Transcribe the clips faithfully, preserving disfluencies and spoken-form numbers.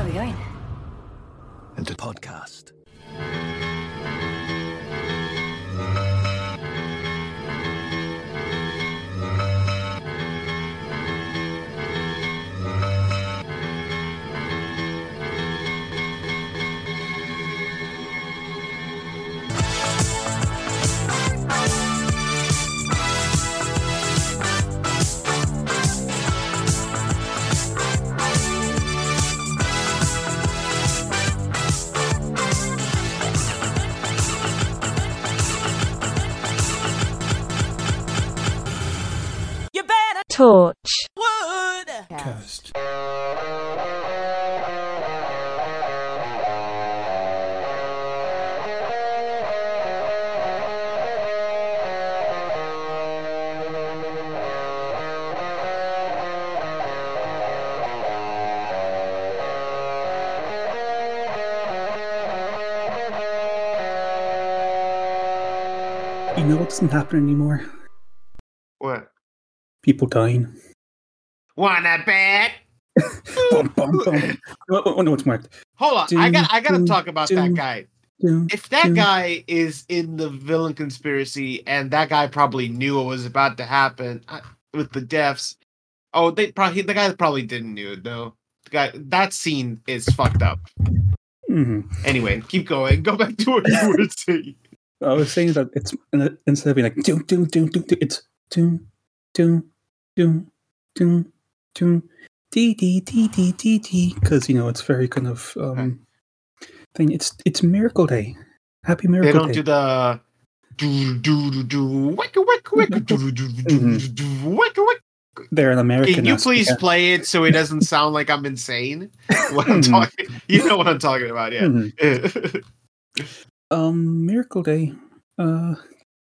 are we going? And a podcast. Torch. Cast. You know what doesn't happen anymore? What? People dying. Wanna bet? Bum, bum, bum. Oh, oh, no, it's marked. Hold on, Doom, I got I gotta doom, talk about doom, that guy. Doom, If that doom. guy is in the villain conspiracy, and that guy probably knew what was about to happen uh, with the deaths. Oh, they probably the guy probably didn't knew it though. The guy that scene is fucked up. Mhm. Anyway, keep going. Go back to what you were saying. I was saying that it's instead of being like doom, doom, doom, doom, doom, it's doom, doom, doom, doom, doom, dee, dee, dee, dee, dee, dee, because you know it's very kind of um thing. It's it's Miracle Day. Happy Miracle They don't Day. do the do do do do wick wick wick do do do do do wick wick. They're an American. Can you aspect. please play it so it doesn't sound like I'm insane? What I'm Mhm. talking, you know what I'm talking about, yeah. Mhm. Um, Miracle Day. Uh,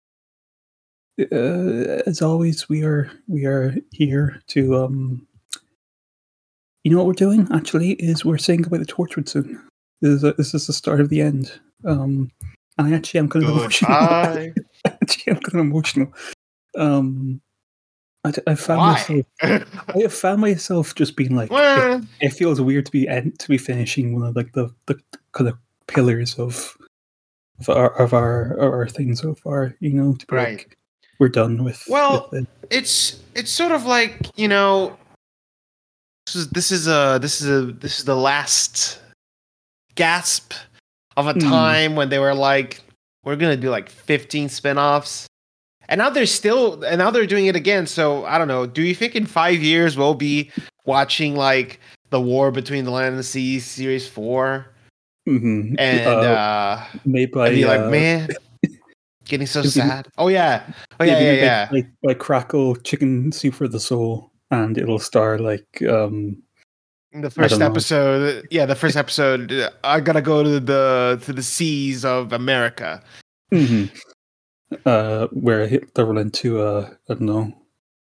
uh, as always, we are we are here to um. You know what we're doing? Actually, is we're saying goodbye to Torchwood soon. This is a, this is the start of the end. Um, and I actually am kind of emotional. Goodbye. actually, I'm kind of emotional. Um, I, I found Why? myself. I have found myself just being like, Well, it, it feels weird to be end, to be finishing one of like the, the kind of pillars of of our of our of our thing so far. You know, to be Right. like, we're done with. Well, with it. it's it's sort of like, you know, this is this is a this is a this is the last gasp of a Hmm. time when they were like, we're gonna do like fifteen spin-offs. And now they're still and now they're doing it again. So I don't know. Do you think in five years we'll be watching like the War Between the Land and the Sea series four? Mhm. And Uh, uh made by I'd be like, uh, man, getting so it'll be- sad. Oh yeah. Oh yeah, yeah, yeah, made yeah. by, by, by Crackle Chicken Soup for the Soul, and it'll star like um. The first don't know. episode, yeah, the first episode. uh, I gotta go to the to the seas of America. mhm. Uh, where he- they run into uh, I don't know.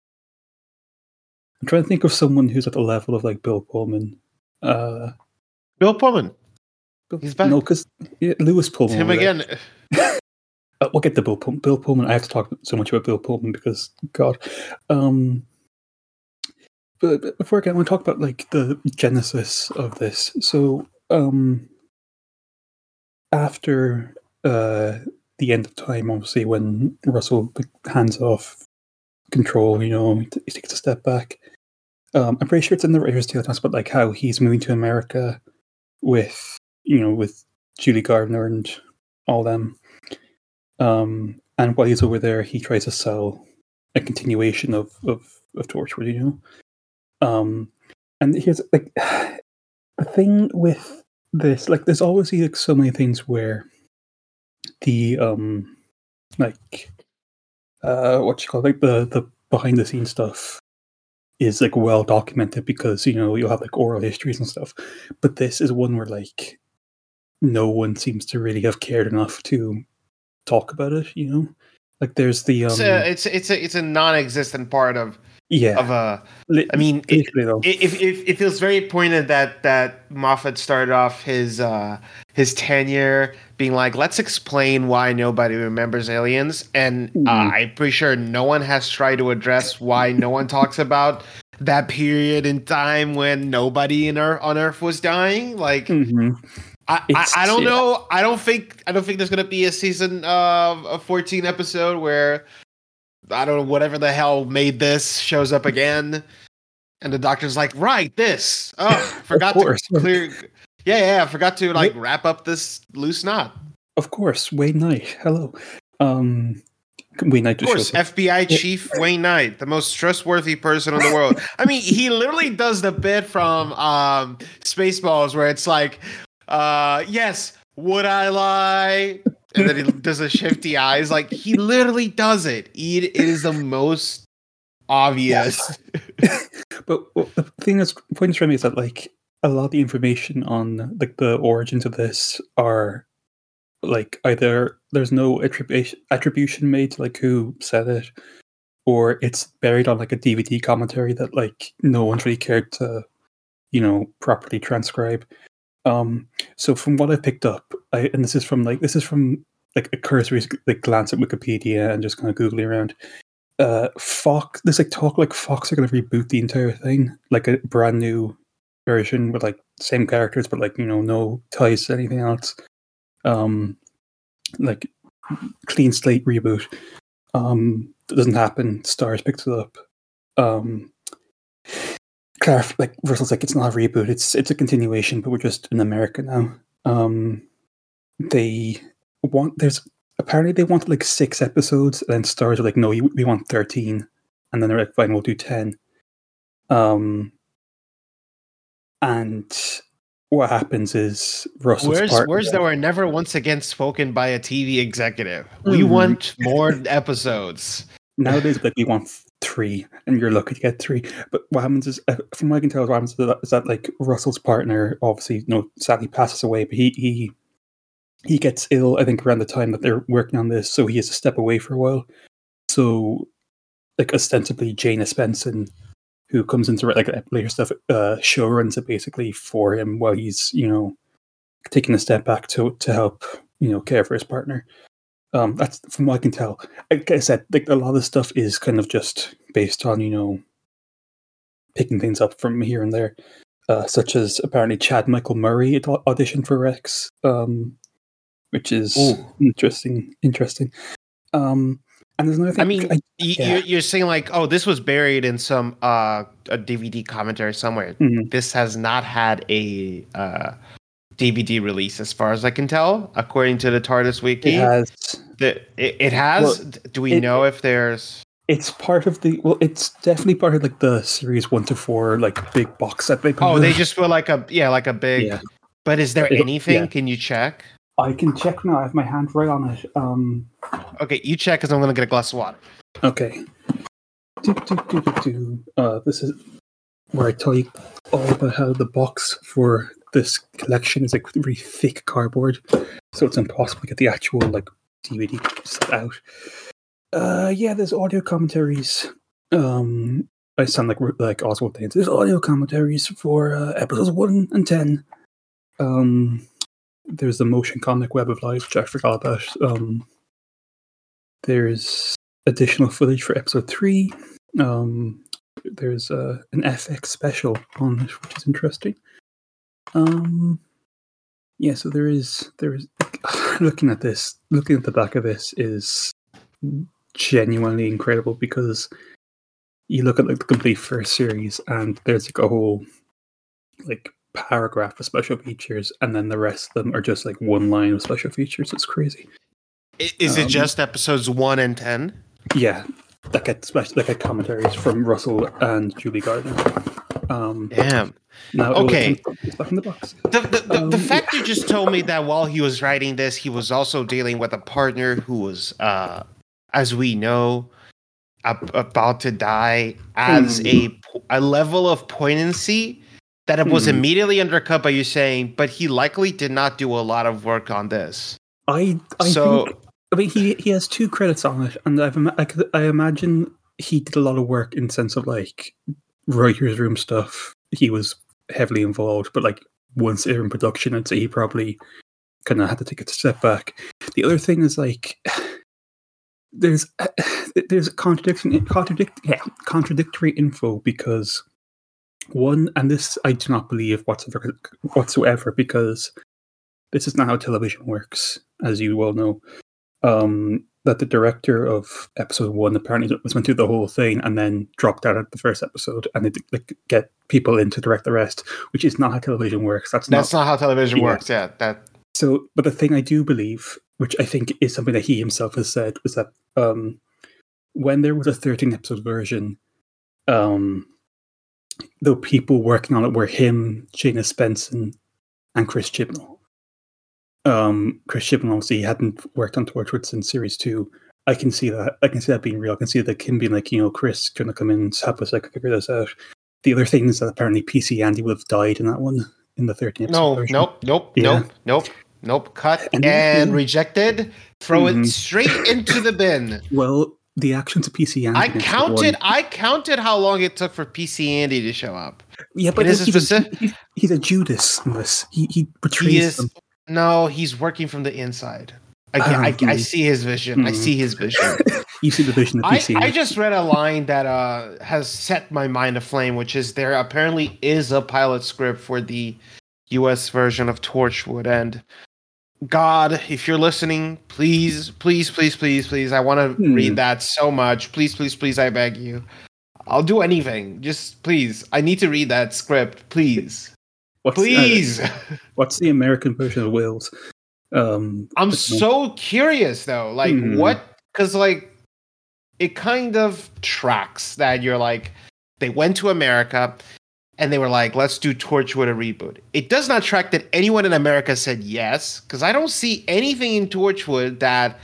I'm trying to think of someone who's at the level of like Bill Pullman. Uh, Bill Pullman, Bill, He's back. No, because yeah, Lewis Pullman. it's him over there. again. Uh, we'll get to Bill Pullman. Bill Pullman. I have to talk so much about Bill Pullman because God. Um, but, but before I get, I want to talk about like the genesis of this. So, um, after uh, the end of time, obviously, when Russell like, hands off control, you know, he, t- he takes a step back. Um, I'm pretty sure it's in the writer's tale. It talks about like how he's moving to America with, you know, with Julie Gardner and all them. Um, and while he's over there, he tries to sell a continuation of of, of Torchwood, you know. Um, and here's like the thing with this, like, there's always like so many things where the um, like, uh, what you call it, like the the behind the scenes stuff is like well documented because you know you'll have like oral histories and stuff. But this is one where like no one seems to really have cared enough to talk about it, you know. Like there's the um It's a it's it's a it's a non-existent part of yeah of a. li- I mean, it, literally though. it, it, it, it feels very pointed that that Moffat started off his uh, his tenure being like, let's explain why nobody remembers aliens, and uh, Mhm. I'm pretty sure no one has tried to address why no one talks about that period in time when nobody in Earth, on Earth was dying. Like, Mm-hmm. I, I, I don't yeah. know. I don't think I don't think there's gonna be a season of a fourteen episode where I don't know whatever the hell made this shows up again, and the doctor's like, right, this. Oh, forgot to course. clear. Yeah, yeah, I forgot to like wrap up this loose knot. Of course, Wayne Knight. Hello. Um, Wayne Knight. Of course, F B I chief Wayne Knight, the most trustworthy person in the world. I mean, he literally does the bit from um, Spaceballs where it's like, uh, yes, would I lie? And then he does the shifty eyes. Like, he literally does it. It, it is the most obvious. But well, the thing that's pointing to me is that like a lot of the information on like the origins of this are like either there's no attribution attribution made to like who said it, or it's buried on like a D V D commentary that like no one's really cared to, you know, properly transcribe. Um, so from what I picked up, I, and this is from like this is from like a cursory like glance at Wikipedia and just kind of googling around. Uh, Fox, there's like talk like Fox are going to reboot the entire thing, like a brand new version with like same characters, but like you know no ties to anything else. Um, like clean slate reboot. Um, that doesn't happen. Stars picks it up. Um, Clarif- like Russell's like it's not a reboot. It's it's a continuation, but we're just in America now. Um, they want there's apparently they wanted like six episodes, and then Stars are like, no, we want thirteen, and then they're like, fine, we'll do ten. Um, and what happens is Russell's Words, partner, words that were never once again spoken by a T V executive. We Mm. want more episodes. nowadays like we want three, and you're lucky to get three. But what happens is, uh, from what I can tell, what happens is that, is that like Russell's partner obviously, you know, sadly passes away, but he he he gets ill. I think around the time that they're working on this, so he has to step away for a while. So, like ostensibly, Jane Espenson, who comes into like later stuff, uh, show runs it basically for him while he's you know taking a step back to to help you know care for his partner. Um, that's from what I can tell. Like I said, like a lot of the stuff is kind of just based on you know picking things up from here and there, uh, such as apparently Chad Michael Murray had auditioned for Rex, um, which is Ooh. interesting. Interesting. Um, and there's another thing. I mean, I, y- yeah. you're, you're saying like, oh, this was buried in some uh, a D V D commentary somewhere. Mhm. This has not had a uh, D V D release, as far as I can tell, according to the TARDIS wiki. It has. The, it, it has. Well, Do we it- know if there's? It's part of the well. It's definitely part of like the series one to four like big box set they put Oh, out. they just feel like a yeah, like a big. Yeah. But is there It'll- anything? yeah. Can you check? I can check now. I have my hand right on it. Um. Okay, you check because I'm gonna get a glass of water. Okay. Do, do, do, do, do. Uh, this is where I tell you all about how the box for this collection is like really thick cardboard, so it's impossible to get the actual like D V D set out. Uh, yeah, there's audio commentaries. Um, I sound like like Oswald Danes. There's audio commentaries for uh, episodes one and ten. Um, there's the motion comic Web of Lies, which I forgot about. Um, there's additional footage for episode three. Um, there's uh, an F X special on it, which is interesting. Um, yeah, so there is there is looking at this, looking at the back of this is genuinely incredible because you look at like the complete first series and there's like a whole like paragraph of special features, and then the rest of them are just like one line of special features. It's crazy. I- Is it Um, just episodes one and ten? Yeah, that get special like get commentaries from Russell and Julie Gardner. Um, Damn. now Okay. it's back in the box. The the, the, the Um, fact you just told me that while he was writing this, he was also dealing with a partner who was, uh, as we know, ab- about to die, adds Hmm. a po- a level of poignancy that it was Hmm. immediately undercut by you saying, but he likely did not do a lot of work on this. I I So- think I mean he he has two credits on it, and I've ima- I, could, I imagine he did a lot of work in sense of like writers' room stuff. He was heavily involved, but like once they're in production, I'd say he probably kind of had to take a step back. The other thing is like there's uh, there's a contradiction, contradict, yeah, contradictory info because one, and this I do not believe whatsoever, whatsoever because this is not how television works, as you well know. Um, that the director of episode one apparently was went through the whole thing and then dropped out at the first episode and they like, get people in to direct the rest, which is not how television works. That's That's not, not how television yeah. works. Yeah, that. So, but the thing I do believe, which I think is something that he himself has said, was that um, when there was a thirteen episode version, um, the people working on it were him, Jana Spenson, and Chris Chibnall. Um, Chris Chibnall obviously hadn't worked on Torchwood since series two. I can see that. I can see that being real. I can see that him being like, you know, Chris going to come in and help us like figure this out. The other thing is that apparently P C Andy would have died in that one in the thirteen episode No, version. nope, nope, Yeah. nope, nope, nope. Cut And and, then- rejected. Throw Mhm. it straight into the bin. Well, the actions of P C Andy. I in episode counted. one- I counted how long it took for P C Andy to show up. Yeah, but it is a he's, a, specific- he's, he's a Judas in this. He he portrays He is. them. No, he's working from the inside. I, Um, I, I see his vision. I hmm. see his vision. You see the vision of I, P C I Andy. just read a line that uh, has set my mind aflame, which is there apparently is a pilot script for the U S version of Torchwood. And God, if you're listening, please, please, please, please, please, I want to Hmm. read that so much. Please, please, please, I beg you. I'll do anything. Just please. I need to read that script. Please. What's, uh, Please. what's the American version of Wales? Um, I'm I don't know. so curious though. Like Mhm. what? Because like it kind of tracks that you're like they went to America and they were like, let's do Torchwood a reboot. It does not track that anyone in America said yes, because I don't see anything in Torchwood that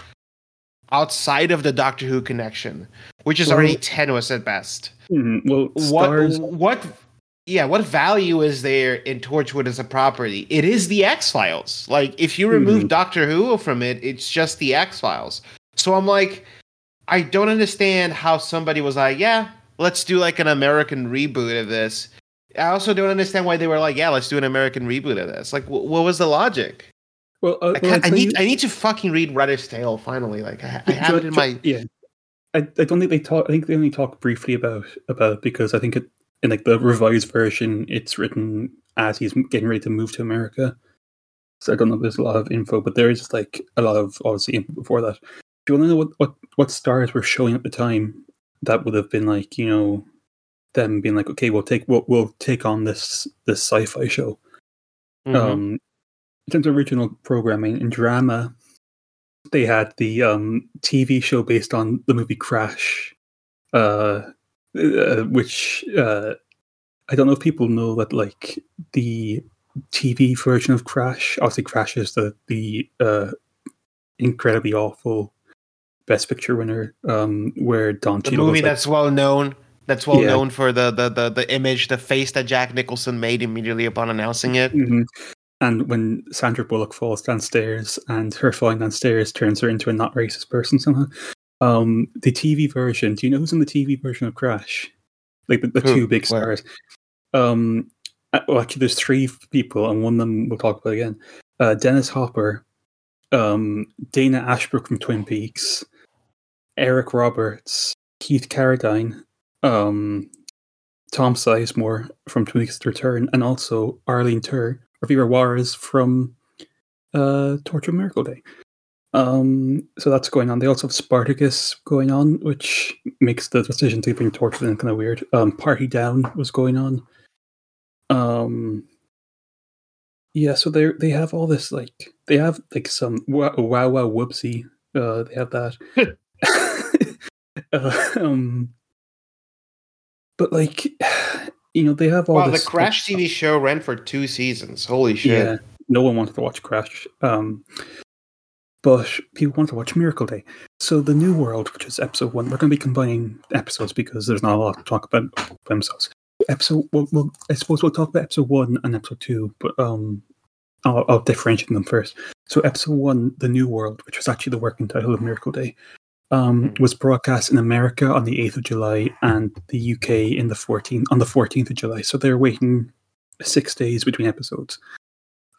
outside of the Doctor Who connection, which is Well- already tenuous at best. Mhm. Well, What stars. what yeah, what value is there in Torchwood as a property? It is the X-Files. Like if you remove Mhm. Doctor Who from it, it's just the X-Files. So I'm like, I don't understand how somebody was like, yeah, let's do like an American reboot of this. I also don't understand why they were like, yeah, let's do an American reboot of this. Like, wh- what was the logic? Well, uh, I, well, can't, I'll I tell need you- I need to fucking read Reddish Tale finally. Like I, I have it in my yeah. I, I don't think they talk. I think they only talk briefly about about it because I think it in like the revised version, it's written as he's getting ready to move to America. So I don't know if there's a lot of info, but there is like a lot of obviously info before that. Do you want to know what, what, what stars were showing at the time that would have been like, you know, them being like, okay, we'll take we'll, we'll take on this this sci-fi show. Mhm. Um, in terms of original programming in drama, they had the um, T V show based on the movie Crash, uh, uh, which uh, I don't know if people know that like the T V version of Crash, obviously Crash is the the uh, incredibly awful Best Picture winner, um, where Don the Cheadle movie was, like, that's well known. That's well Yeah. known for the, the the the image, the face that Jack Nicholson made immediately upon announcing it. Mhm. And when Sandra Bullock falls downstairs and her falling downstairs turns her into a not racist person somehow. Um, the T V version, do you know who's in the T V version of Crash? Like the, the Who? two big Where? stars. Um, uh, well, actually, there's three people, and one of them we'll talk about again. Uh, Dennis Hopper, um, Dana Ashbrook from Twin Peaks, Eric Roberts, Keith Carradine, um, Tom Sizemore from Twin Peaks: The Return, and also Arlene Tur or Vera Juarez from uh, Torture Miracle Day. Um, so that's going on. They also have Spartacus going on, which makes the decision to bring Torture in kind of weird. Um, Party Down was going on. Um, yeah, so they they have all this like they have like some wow wow, wow whoopsie. Uh, they have that. uh, um, but like you know they have all Wow, the this Crash T V show ran for two seasons. Holy shit! Yeah, no one wanted to watch Crash. Um, but people want to watch Miracle Day. So the New World, which is episode one, we're going to be combining episodes because there's not a lot to talk about themselves. Episode, well, well, I suppose we'll talk about episode one and episode two, but um, I'll, I'll differentiate them first. So episode one, The New World, which was actually the working title of Miracle Day, um, Mm. was broadcast in America on the eighth of July and the U K in the fourteenth on the fourteenth of July. So they're waiting six days between episodes.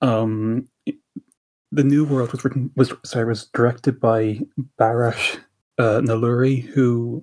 Um, The New World was written was sorry was directed by Barash uh, Naluri, who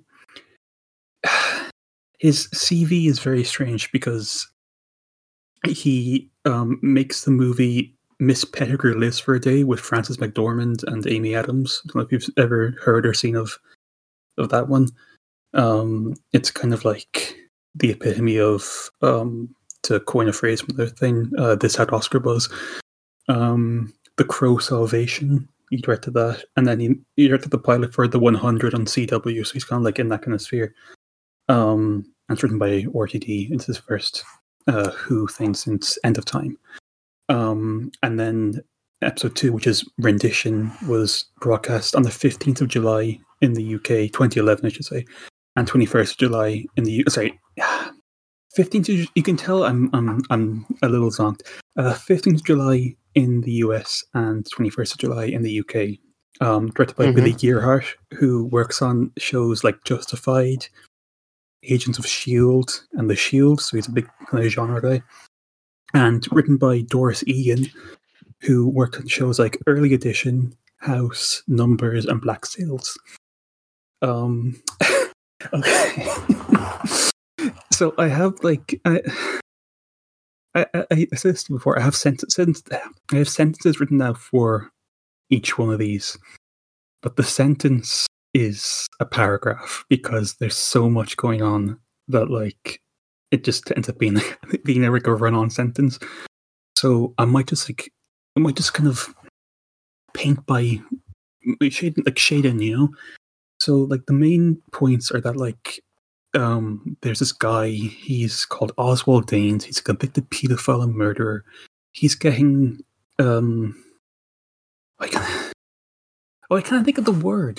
his C V is very strange because he um, makes the movie Miss Pettigrew Lives for a Day with Frances McDormand and Amy Adams. I don't know if you've ever heard or seen of of that one. Um, it's kind of like the epitome of, um, to coin a phrase from the thing, uh, this had Oscar buzz. Um, The Crow Salvation, he directed that, and then he, he directed the pilot for The one hundred on C W, so he's kind of like in that kind of sphere. Um, and it's written by R T D. It's his first uh, Who thing since End of Time. Um, and then episode two, which is Rendition, was broadcast on the fifteenth of July in the U K, twenty eleven, I should say, and twenty-first of July in the U. Sorry, fifteenth. You can tell I'm I'm I'm a little zonked. Uh, fifteenth of July in the U S and twenty-first of July in the U K. Um, directed by mm-hmm. Billy Gearhart, who works on shows like Justified, Agents of S H I E L D, and The Shield. So he's a big kind of genre guy. And written by Doris Egan, who worked on shows like Early Edition, House, Numbers, and Black Sails. Um, okay. So I have like I, I, I, I said this before. I have sentences. I have sentences written out for each one of these, but the sentence is a paragraph because there's so much going on that like it just ends up being being like a run-on sentence. So I might just like I might just kind of paint by shade like shade in, you know. So like the main points are that like um there's this guy, he's called Oswald Daines, he's a convicted paedophile and murderer. He's getting um I can't oh I can't think of the word.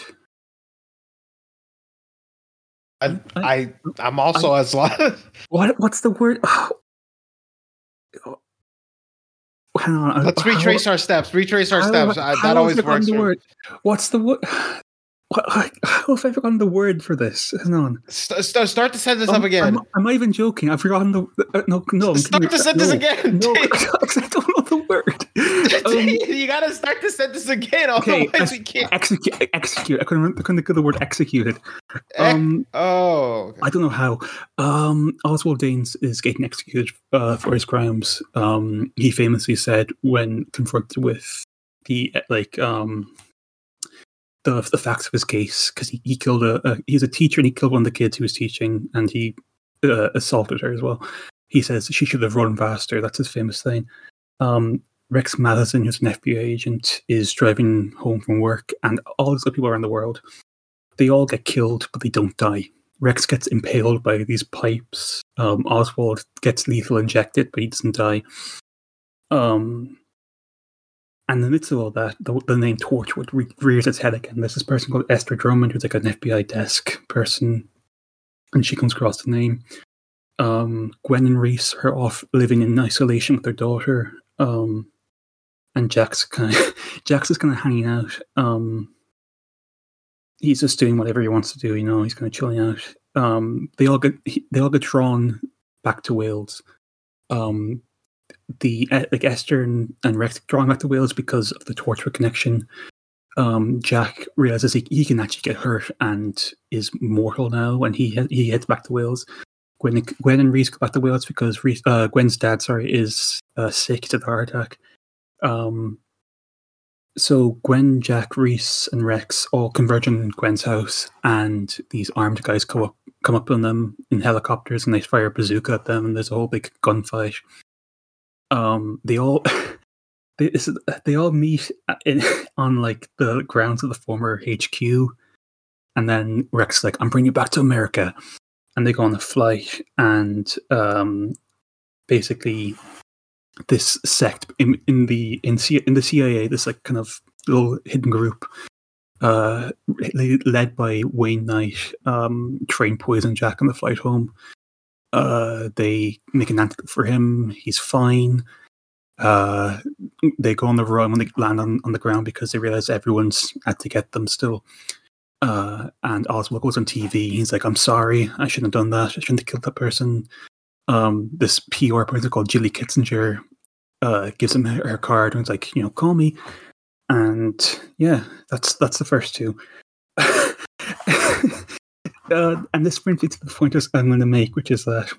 I, I I'm also I, as long. What what's the word? Oh. Hang on. Let's retrace how, our steps. Retrace our how, steps. How, that always works. The word? What's the word? What, how have I forgotten the word for this? Hang on. St- st- start the sentence um, up again. I'm, I'm not even joking. I've forgotten the. Uh, no, no. Start the sentence no, again. No, I don't know the word. Um, you gotta start the sentence again. Okay, otherwise you can't. Execute. Execute. I couldn't. I couldn't think of the word executed. Um, oh. Okay. I don't know how. Um, Oswald Daines is getting executed uh, for his crimes. Um, he famously said when confronted with the like um. The, the facts of his case, because he, he killed a, a he's a teacher and he killed one of the kids who was teaching, and he uh, assaulted her as well. He says she should have run faster. That's his famous thing. Um, Rex Matheson, who's an F B I agent, is driving home from work, and all these other people around the world, they all get killed, but they don't die. Rex gets impaled by these pipes. Um, Oswald gets lethal injected, but he doesn't die. Um. And in the midst of all that, the, the name Torchwood re- rears its head again. There's this person called Esther Drummond, who's like an F B I desk person, and she comes across the name. Um, Gwen and Reese are off living in isolation with their daughter, um, and Jack's kind of Jack's just kind of hanging out. Um, he's just doing whatever he wants to do, you know. He's kind of chilling out. Um, they all get he, they all get drawn back to Wales. Um, The like Esther and, and Rex drawing back to Wales because of the Torchwood connection. Um, Jack realizes he, he can actually get hurt and is mortal now, and he he heads back to Wales. Gwen, Gwen and Reese go back to Wales because Reese, uh, Gwen's dad, sorry, is uh, sick to the heart attack. Um, so Gwen, Jack, Reese, and Rex all converge on Gwen's house, and these armed guys come up come up on them in helicopters, and they fire a bazooka at them, and there's a whole big gunfight. Um, they all they, they all meet in, on like the grounds of the former H Q, and then Rex is like, "I'm bringing you back to America," and they go on a flight, and um, basically this sect in, in the in, C, in the C I A, this like kind of little hidden group, uh, led by Wayne Knight, um, train poison Jack on the flight home. Uh, they make an antidote for him. He's fine. Uh, they go on the run when they land on, on the ground because they realize everyone's out to get them still. Uh, and Oswald goes on T V. He's like, "I'm sorry. I shouldn't have done that. I shouldn't have killed that person." Um, this P R person called Jilly Kitzinger uh, gives him her card and it's like, "You know, call me." And yeah, that's that's the first two. uh, and this brings me to the point I'm going to make, which is that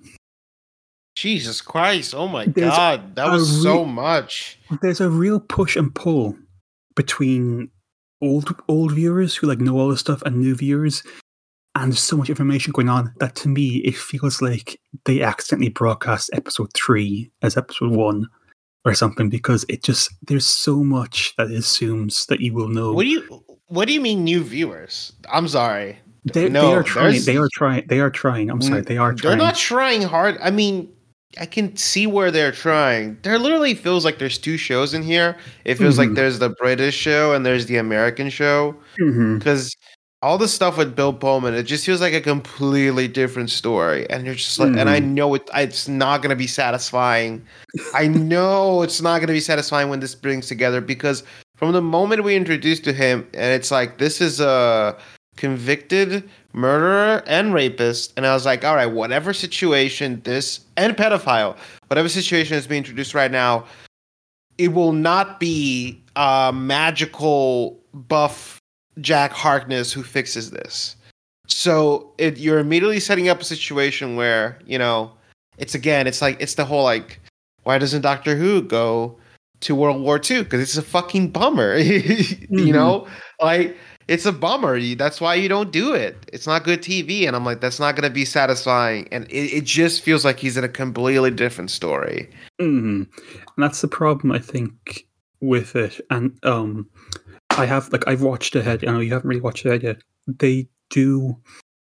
Jesus Christ! Oh my There's God, that a was so re- much. there's a real push and pull between old old viewers who like know all this stuff and new viewers, and there's so much information going on that to me it feels like they accidentally broadcast episode three as episode one or something, because it just there's so much that it assumes that you will know. What do you What do you mean new viewers? I'm sorry. They, no, they are trying. there's- They are trying. They are trying. I'm sorry. They are They're trying. not trying hard. I mean, I can see where they're trying. There literally feels like there's two shows in here. It feels like Mhm. there's the British show and there's the American show. Mhm. Because all the stuff with Bill Pullman, it just feels like a completely different story. And you're just like, and I Mhm. know it, it's not going to be satisfying. I know it's not going to be satisfying when this brings together, because from the moment we introduced to him, and it's like, this is a convicted murderer and rapist, and I was like, all right, whatever situation this, and pedophile, whatever situation is being introduced right now, it will not be a magical buff Jack Harkness who fixes this. So it, you're immediately setting up a situation where, you know, it's again, it's like, it's the whole like, why doesn't Doctor Who go to World War Two? Because it's a fucking bummer. Mm-hmm. You know, like, it's a bummer. That's why you don't do it. It's not good T V. And I'm like, that's not going to be satisfying. And it, it just feels like he's in a completely different story. Mm-hmm. And that's the problem, I think, with it. And um, I have, like, I've watched ahead. I know you haven't really watched ahead yet. They do.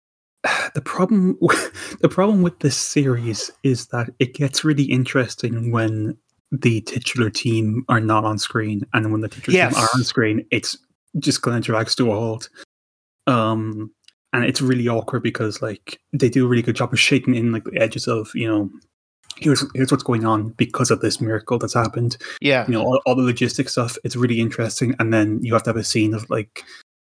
The problem, the problem with this series is that it gets really interesting when the titular team are not on screen, and when the titular Yes. team are on screen, it's just kind of drags to a halt. Um, and it's really awkward because, like, they do a really good job of shaking in like the edges of, you know, here's here's what's going on because of this miracle that's happened. Yeah. You know, all, all the logistic stuff. It's really interesting, and then you have to have a scene of like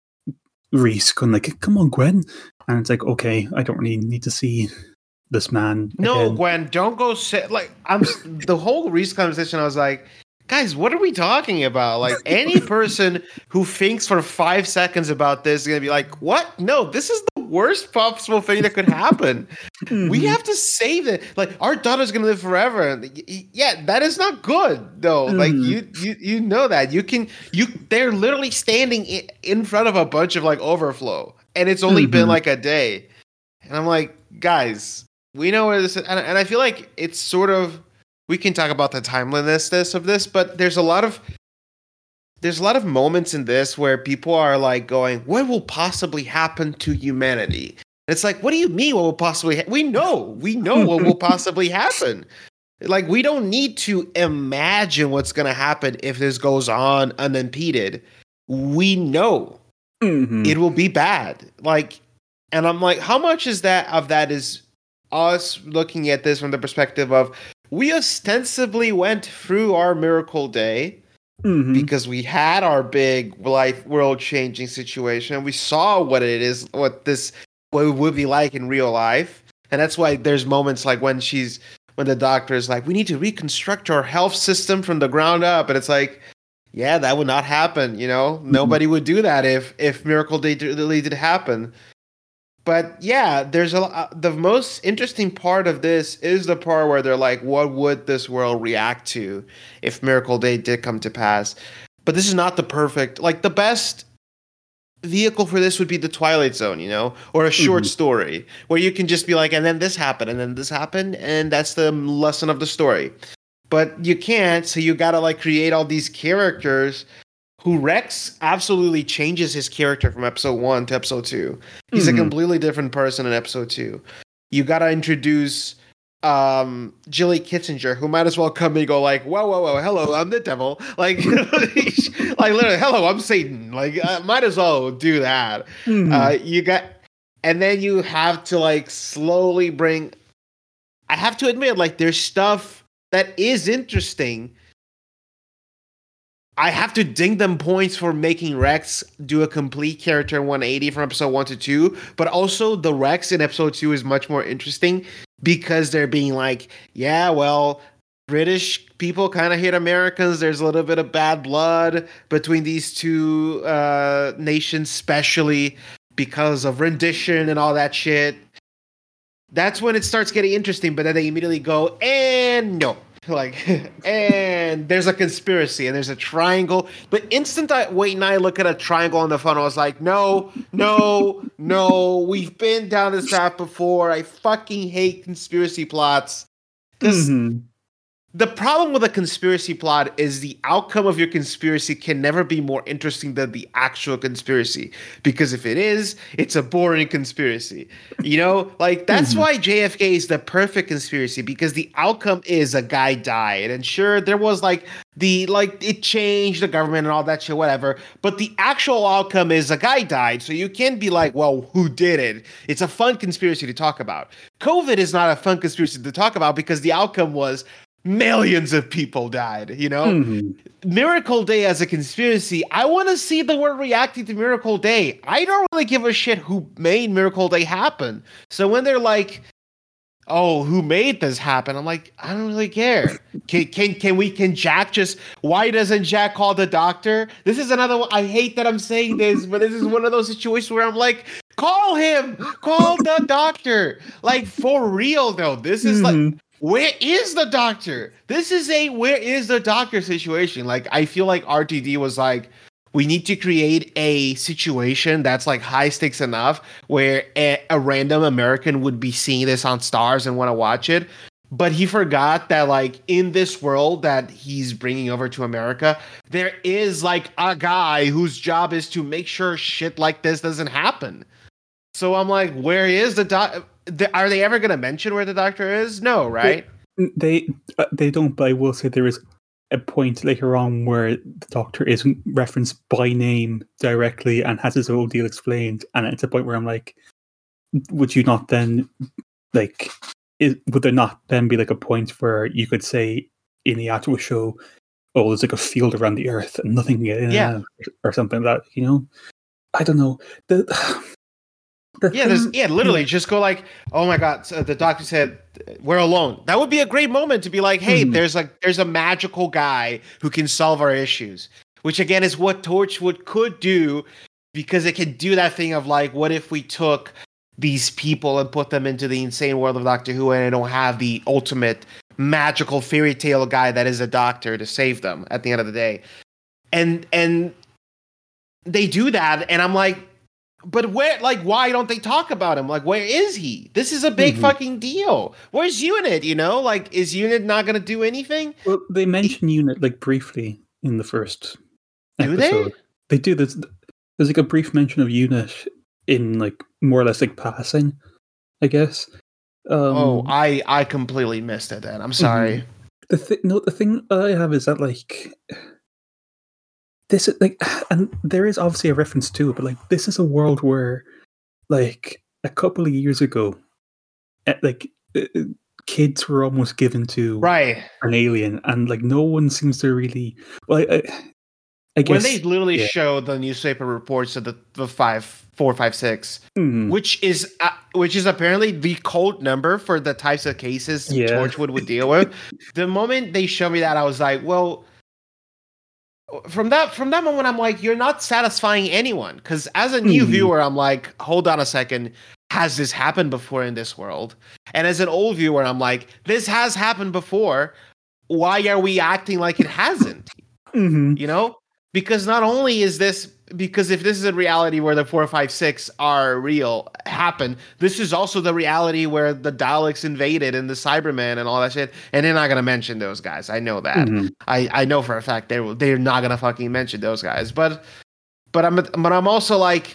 Reese going like, "Come on, Gwen," and it's like, okay, I don't really need to see this man. No, again. Gwen, don't go sit. Like, I'm the whole Reese conversation. I was like, guys, what are we talking about? Like, any person who thinks for five seconds about this is gonna be like, what? No, this is the worst possible thing that could happen. We have to save it. Like, our daughter's gonna live forever. And y- y- yeah, that is not good, though. Like, Mhm. you, you, you know that you can. You, they're literally standing in, in front of a bunch of like overflow, and it's only been Mhm. like a day. And I'm like, guys, we know where this is, and, and I feel like it's sort of. We can talk about the timeliness of this, but there's a lot of there's a lot of moments in this where people are like going, "What will possibly happen to humanity?" And it's like, "What do you mean? What will possibly? Ha-? We know, we know what will possibly happen. Like, we don't need to imagine what's going to happen if this goes on unimpeded. We know Mhm. it will be bad. Like, and I'm like, how much is that of that is us looking at this from the perspective of we ostensibly went through our miracle day Mhm. because we had our big life world changing situation. We saw what it is, what this what it would be like in real life. And that's why there's moments like when she's when the doctor is like, we need to reconstruct our health system from the ground up. And it's like, yeah, that would not happen, you know? Mm-hmm. Nobody would do that if if Miracle Day really did happen. But yeah, there's a uh, the most interesting part of this is the part where they're like, what would this world react to if Miracle Day did come to pass? But this is not the perfect, like the best vehicle for this would be the Twilight Zone, you know, or a short Mhm. story where you can just be like, and then this happened, and then this happened, and that's the lesson of the story. But you can't, so you gotta like create all these characters. Who Rex absolutely changes his character from episode one to episode two. He's Mhm. a completely different person in episode two. You gotta introduce um Jilly Kitzinger, who might as well come and go like, whoa, whoa, whoa, hello, I'm the devil. Like, like literally, hello, I'm Satan. Like, uh, might as well do that. Mhm. Uh, you got, and then you have to like slowly bring. I have to admit, like, there's stuff that is interesting. I have to ding them points for making Rex do a complete character one eighty from episode one to two, but also the Rex in episode two is much more interesting because they're being like, yeah, well, British people kind of hate Americans. There's a little bit of bad blood between these two uh, nations, especially. because of rendition and all that shit. That's when it starts getting interesting, but then they immediately go, and no. Like, and there's a conspiracy, and there's a triangle. The instant I Wait and I look at a triangle on the phone, I was like, no, no, no. We've been down this path before. I fucking hate conspiracy plots. Because Mm-hmm. the problem with a conspiracy plot is the outcome of your conspiracy can never be more interesting than the actual conspiracy. Because if it is, it's a boring conspiracy. You know, like that's Mhm. why J F K is the perfect conspiracy, because the outcome is a guy died. And sure, there was like the, like it changed the government and all that shit, whatever. But the actual outcome is a guy died. So you can't be like, well, who did it? It's a fun conspiracy to talk about. COVID is not a fun conspiracy to talk about because the outcome was millions of people died, you know? Mhm. Miracle Day as a conspiracy, I want to see the world reacting to Miracle Day. I don't really give a shit who made Miracle Day happen. So when they're like, oh, who made this happen? I'm like, I don't really care. Can can can we can Jack just why doesn't Jack call the doctor? This is another one. I hate that I'm saying this, but this is one of those situations where I'm like, call him, call the doctor. Like for real though. This is like Mhm. where is the doctor? This is a where is the doctor situation. Like, I feel like R T D was like, we need to create a situation that's like high stakes enough where a, a random American would be seeing this on Stars and want to watch it. But he forgot that, like, in this world that he's bringing over to America, there is like a guy whose job is to make sure shit like this doesn't happen. So I'm like, where is the doc? The, are they ever going to mention where the doctor is? No, right? They uh, they don't, but I will say there is a point later on where the doctor isn't referenced by name directly and has his whole deal explained, and it's a point where I'm like, would you not then, like, is, would there not then be like a point where you could say in the actual show, oh, there's like a field around the Earth and nothing can get in Yeah. and out, or something like that, you know? I don't know. The, the Yeah, there's thing- yeah, literally just go like, oh my god, so the doctor said we're alone. That would be a great moment to be like, hey, Mhm. there's like there's a magical guy who can solve our issues, which again is what Torchwood could do, because it can do that thing of like, what if we took these people and put them into the insane world of Doctor Who and they don't have the ultimate magical fairy tale guy that is a doctor to save them at the end of the day. And and they do that, and I'm like, but where, like, why don't they talk about him? Like, where is he? This is a big Mhm. fucking deal. Where's Unit? You know, like, is Unit not going to do anything? Well, they mention Unit like briefly in the first Do they? episode. They do. There's there's like a brief mention of Unit in like more or less like passing, I guess. Um, oh, I I completely missed it. Then I'm sorry. the thing, no, the thing that I have is that like this is like, and there is obviously a reference to it, but like this is a world where, like a couple of years ago, eh, like uh, uh, kids were almost given to Right. an alien, and like no one seems to really. Well, I, I guess When they literally yeah. show the newspaper reports of the the five four five six, Mhm. which is uh, which is apparently the code number for the types of cases Yeah. Torchwood would deal with. The moment they showed me that, I was like, well. From that from that moment, I'm like, you're not satisfying anyone. Because as a new Mhm. viewer, I'm like, hold on a second, has this happened before in this world? And as an old viewer, I'm like, this has happened before. Why are we acting like it hasn't? Mhm. You know? Because not only is this, because if this is a reality where the four five six are real, happen, this is also the reality where the Daleks invaded and the Cybermen and all that shit. And they're not going to mention those guys. I know that. Mhm. I, I know for a fact they're, they're not going to fucking mention those guys. But, but I'm, but I'm also like,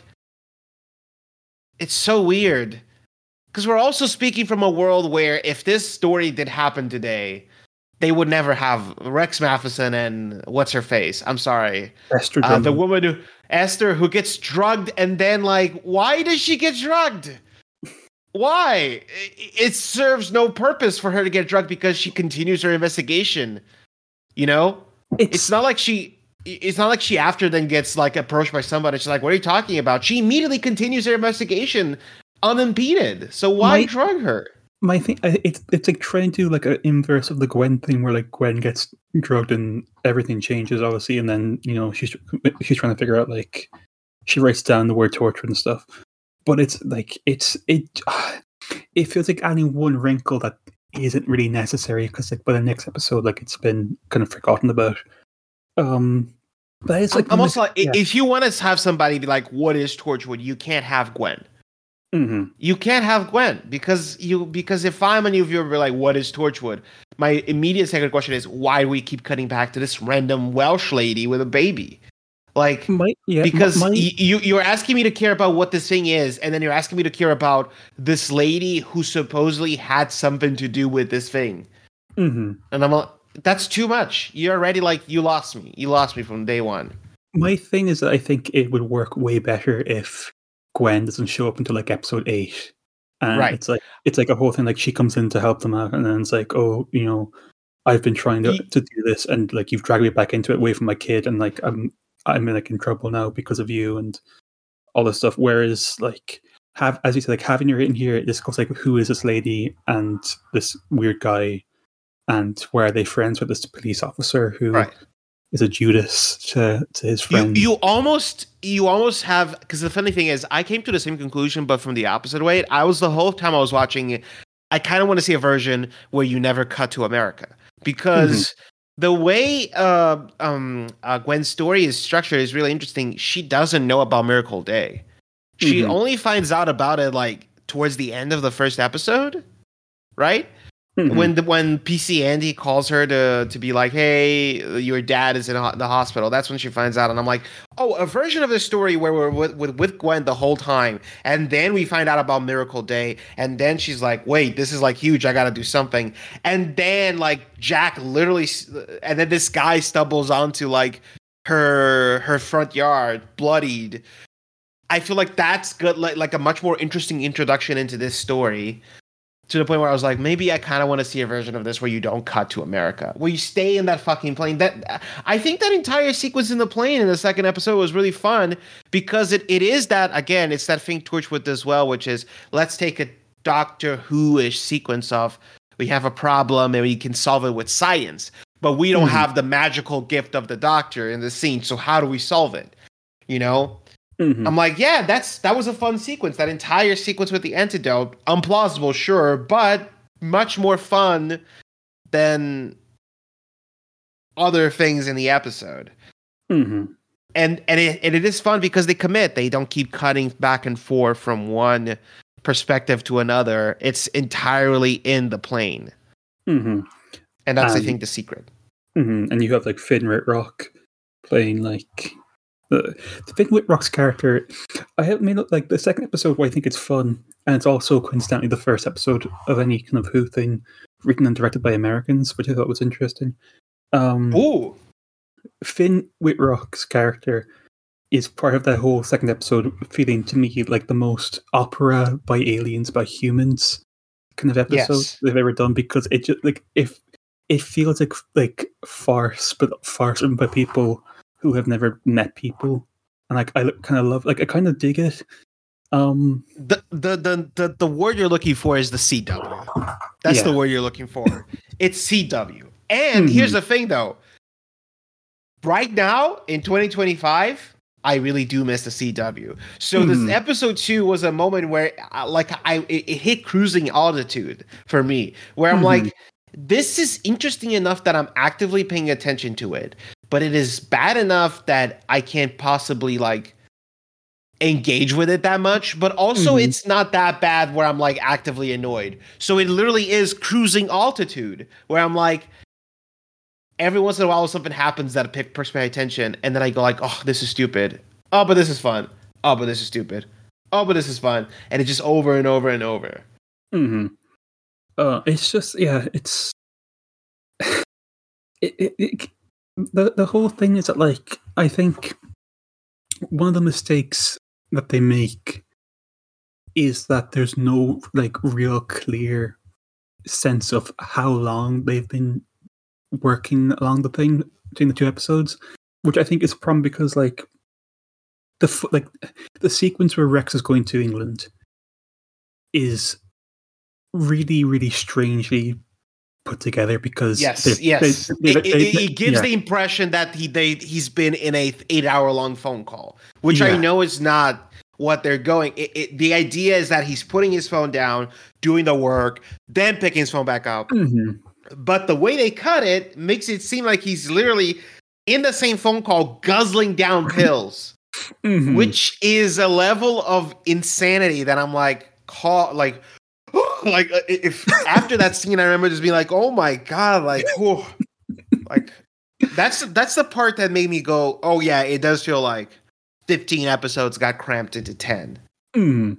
it's so weird. Because we're also speaking from a world where if this story did happen today, they would never have Rex Matheson and what's her face? I'm sorry. Esther Uh, the Drummond. woman who, Esther, who gets drugged, and then like, why does she get drugged? Why? It, it serves no purpose for her to get drugged because she continues her investigation. You know, It's, it's not like she. It's not like she after then gets like approached by somebody. She's like, "What are you talking about?" She immediately continues her investigation unimpeded. So why My- drug her? my thing. I- It's it's like trying to do like an inverse of the Gwen thing, where like Gwen gets drugged and everything changes, obviously, and then you know she's she's trying to figure out like she writes down the word torture and stuff. but it's like it's it. It feels like adding one wrinkle that isn't really necessary because like by the next episode, like it's been kind of forgotten about. Um, but it's like I'm also like, yeah. if you want to have somebody be like, "What is Torchwood?" You can't have Gwen. Mm-hmm. You can't have Gwen because you because if I'm a new viewer, be like, "What is Torchwood?" My immediate second question is, why do we keep cutting back to this random Welsh lady with a baby? Like, my, yeah, because my, y- you you're asking me to care about what this thing is, and then you're asking me to care about this lady who supposedly had something to do with this thing, mm-hmm. and I'm like, that's too much. You're already like, you lost me. You lost me from day one. My thing is that I think it would work way better if Gwen doesn't show up until like episode eight, and Right. it's like it's like a whole thing. Like she comes in to help them out, and then it's like, oh, you know, I've been trying to, Ye- to do this, and like you've dragged me back into it away from my kid, and like I'm I'm like in trouble now because of you and all this stuff. Whereas like have as you said, like having her in here, this goes like, who is this lady and this weird guy, and where are they friends with this police officer who Right. is a Judas to, to his You friend? you almost you almost have, because the funny thing is, I came to the same conclusion, but from the opposite way. I was the whole time I was watching, I kind of want to see a version where you never cut to America, because the way uh, um, uh, Gwen's story is structured is really interesting. She doesn't know about Miracle Day. She Mhm. only finds out about it like towards the end of the first episode, right? Mhm. When the, when P C Andy calls her to to be like, hey, your dad is in ho- the hospital. That's when she finds out, and I'm like, oh, a version of the story where we're with, with with Gwen the whole time, and then we find out about Miracle Day, and then she's like, wait, this is like huge. I got to do something, and then like Jack literally, s- and then this guy stumbles onto like her her front yard, bloodied. I feel like that's good, like like a much more interesting introduction into this story. To the point where I was like, maybe I kind of want to see a version of this where you don't cut to America, where you stay in that fucking plane. That I think that entire sequence in the plane in the second episode was really fun because it, it is that, again, it's that thing Torchwood does well, which is let's take a Doctor Who-ish sequence of we have a problem and we can solve it with science, but we don't Mhm. have the magical gift of the Doctor in the scene. So how do we solve it? You know? Mhm. I'm like, yeah, that's that was a fun sequence. That entire sequence with the antidote, unplausible, sure, but much more fun than other things in the episode. Mhm. And and it and it is fun because they commit. They don't keep cutting back and forth from one perspective to another. It's entirely in the plane, Mhm. and that's I Um, think the secret. Mhm. And you have like Finn Whitrock playing like the, the Finn Whitrock's character. I have made like the second episode where I think it's fun, and it's also coincidentally the first episode of any kind of Who thing written and directed by Americans, which I thought was interesting. Um, Ooh, Finn Whitrock's character is part of that whole second episode feeling to me like the most opera by aliens by humans kind of episode Yes. they've ever done, because it just like if it feels like like farce, but farce by people who have never met people, and like I kind of love, like I kind of dig it. Um, the, the the the the word you're looking for is the C W. That's Yeah. the word you're looking for. It's C W. And Mhm. here's the thing, though. Right now in twenty twenty-five, I really do miss the C W. So Mhm. this episode two was a moment where, uh, like, I it, it hit cruising altitude for me, where I'm Mhm. like, this is interesting enough that I'm actively paying attention to it, but it is bad enough that I can't possibly like engage with it that much, but also Mhm. it's not that bad where I'm like actively annoyed. So it literally is cruising altitude where I'm like, every once in a while something happens that pick perks my attention, and then I go like, oh, this is stupid. Oh, but this is fun. Oh, but this is stupid. Oh, but this is fun. And it's just over and over and over. hmm Uh, it's just yeah, it's it, it, it, the the whole thing is that like I think one of the mistakes that they make is that there's no like real clear sense of how long they've been working along the thing between the two episodes, which I think is a problem because like the f- like the sequence where Rex is going to England is really really strangely put together because Yes, they- yes. they- they- it, it- they- it gives yeah. the impression that he they he's been in a eight hour long phone call, which I Yeah. know is not what they're going. It, it, the idea is that he's putting his phone down, doing the work, then picking his phone back up. Mm-hmm. But the way they cut it makes it seem like he's literally in the same phone call guzzling down pills, Mm-hmm. which is a level of insanity that I'm like, call like, like uh, if after that scene, I remember just being like, oh my god, like, whew. Like that's that's the part that made me go, oh yeah, it does feel like fifteen episodes got cramped into ten. Mm.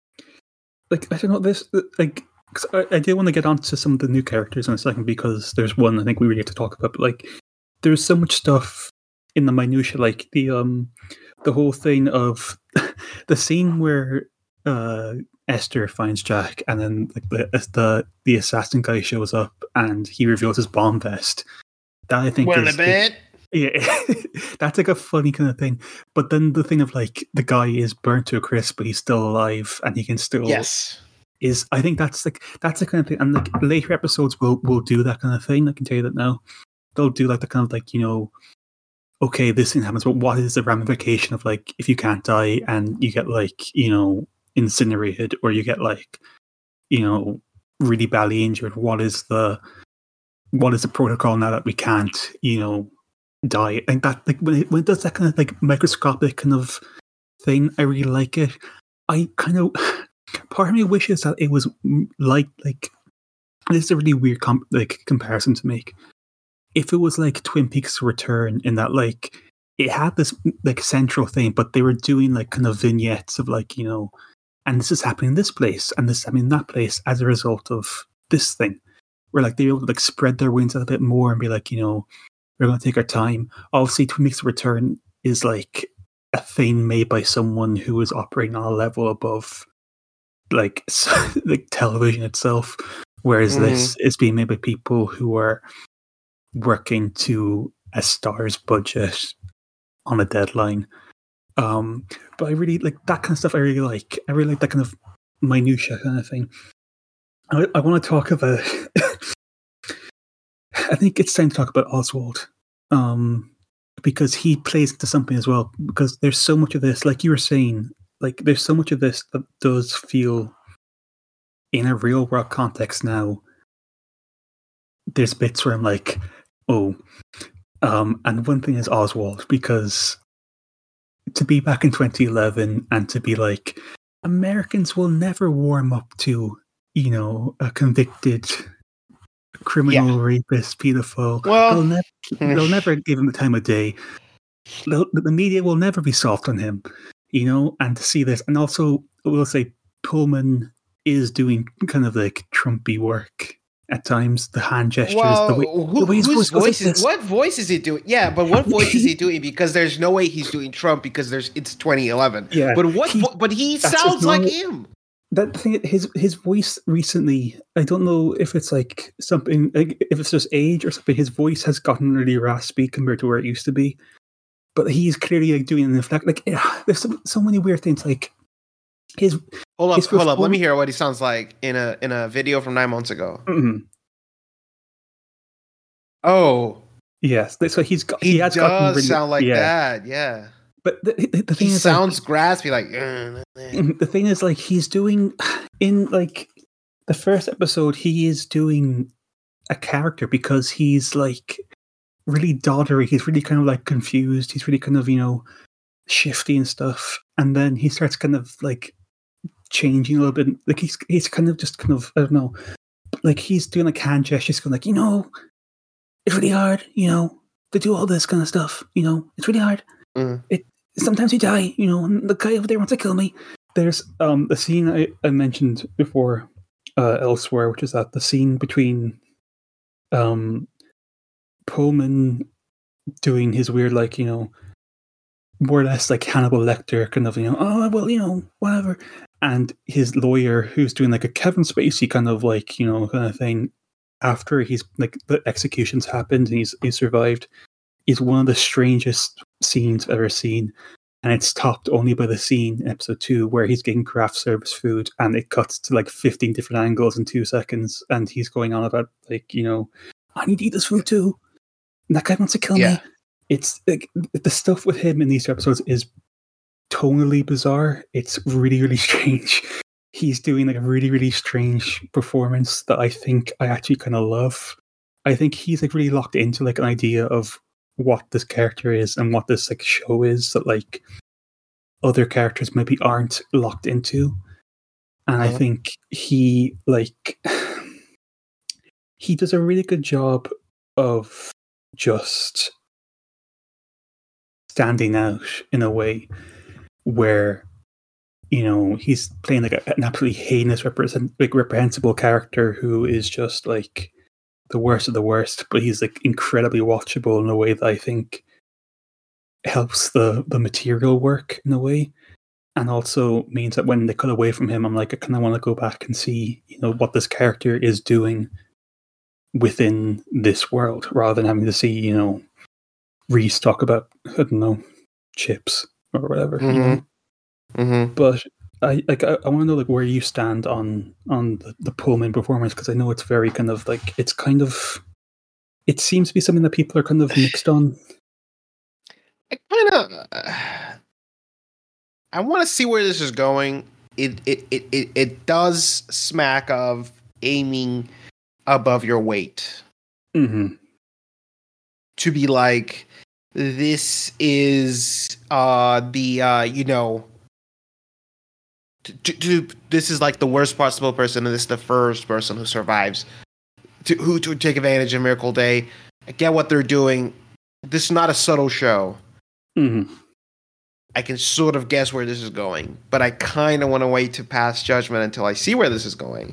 Like I don't know this like. Cause I, I do want to get onto some of the new characters in a second because there's one I think we really have to talk about. But like, there's so much stuff in the minutia, like the um, the whole thing of the scene where uh, Esther finds Jack, and then like the the the assassin guy shows up and he reveals his bomb vest. That I think Well, is a bit. yeah, that's like a funny kind of thing. But then the thing of like the guy is burnt to a crisp, but he's still alive and he can still Yes. Is I think that's like that's the kind of thing, and like later episodes will will do that kind of thing. I can tell you that now. They'll do like the kind of like you know, okay, this thing happens, but what is the ramification of like if you can't die and you get like you know incinerated or you get like you know really badly injured? What is the what is the protocol now that we can't you know die? I think that like when it, when it does that kind of like microscopic kind of thing, I really like it. I kind of. Part of me wishes that it was like like this is a really weird com- like comparison to make. If it was like Twin Peaks Return, in that like it had this like central thing, but they were doing like kind of vignettes of like you know, and this is happening in this place, and this is happening in that place as a result of this thing. Where like they're able to like spread their wings out a bit more and be like you know, we're going to take our time. Obviously, Twin Peaks Return is like a thing made by someone who is operating on a level above. Like like television itself, whereas mm. this is being made by people who are working to a star's budget on a deadline. Um, but I really like that kind of stuff. I really like. I really like that kind of minutia kind of thing. I, I want to talk about. I think it's time to talk about Oswald, um, because he plays into something as well. Because there's so much of this, like you were saying. Like, there's so much of this that does feel, in a real world context now, there's bits where I'm like, oh. Um, and one thing is Oswald, because to be back in twenty eleven and to be like, Americans will never warm up to, you know, a convicted criminal, yeah. rapist, pedophile. Well, they'll, never, they'll never give him the time of day. They'll, the media will never be soft on him. You know, and to see this, and also we'll say Pullman is doing kind of like Trumpy work at times. The hand gestures, well, the way, who, the way his whose voice, voice is what voice is he doing? Yeah, but what voice is he doing? Because there's no way he's doing Trump because there's it's twenty eleven. Yeah, but what? He, but he sounds like him. That thing, his his voice recently, I don't know if it's like something, like if it's just age or something. His voice has gotten really raspy compared to where it used to be. But he's clearly like doing an inflect. Like yeah, there's so, so many weird things. Like his hold up, his hold up. Let me hear what he sounds like in a in a video from nine months ago. Mm-hmm. Oh yes, so he's got. He, he has does really, sound like yeah. that. Yeah, but the, the, the thing he is, sounds like, graspy. Like uh, the thing is, like he's doing in like the first episode, he is doing a character because he's like. Really doddery. He's really kind of like confused. He's really kind of, you know, shifty and stuff. And then he starts kind of like changing a little bit. Like he's he's kind of just kind of I don't know. Like he's doing like hand gestures, going like, you know, it's really hard, you know, to do all this kind of stuff. You know, it's really hard. Mm. It sometimes you die, you know, and the guy over there wants to kill me. There's um the scene I, I mentioned before uh, elsewhere, which is that the scene between um. Pullman doing his weird, like, you know, more or less like Hannibal Lecter kind of, you know, oh, well, you know, whatever. And his lawyer who's doing like a Kevin Spacey kind of like, you know, kind of thing after he's like the executions happened and he's, he's survived is one of the strangest scenes I've ever seen. And it's topped only by the scene in episode two where he's getting craft service food and it cuts to like fifteen different angles in two seconds. And he's going on about like, you know, I need to eat this food too. That guy wants to kill yeah. me. It's like the stuff with him in these episodes is tonally bizarre. It's really, really strange. He's doing like a really, really strange performance that I think I actually kind of love. I think he's like really locked into like an idea of what this character is and what this like show is that like other characters maybe aren't locked into. And uh-huh. I think he like he does a really good job of just standing out in a way where, you know, he's playing like a, an absolutely heinous, represent, like reprehensible character who is just like the worst of the worst, but he's like incredibly watchable in a way that I think helps the the material work in a way, and also means that when they cut away from him, I'm like, I kind of want to go back and see, you know, what this character is doing within this world, rather than having to see, you know, Reese talk about, I don't know, chips or whatever. Mm-hmm. You know? Mm-hmm. But I like I, I want to know like where you stand on on the, the Pullman performance, because I know it's very kind of like it's kind of it seems to be something that people are kind of mixed on. I kind of uh, I want to see where this is going. It it, it it it does smack of aiming above your weight. Mm-hmm. To be like, this is uh the uh you know. To, to, this is like the worst possible person, and this is the first person who survives to who to take advantage of Miracle Day. I get what they're doing. This is not a subtle show. Mm-hmm. I can sort of guess where this is going, but I kind of want to wait to pass judgment until I see where this is going.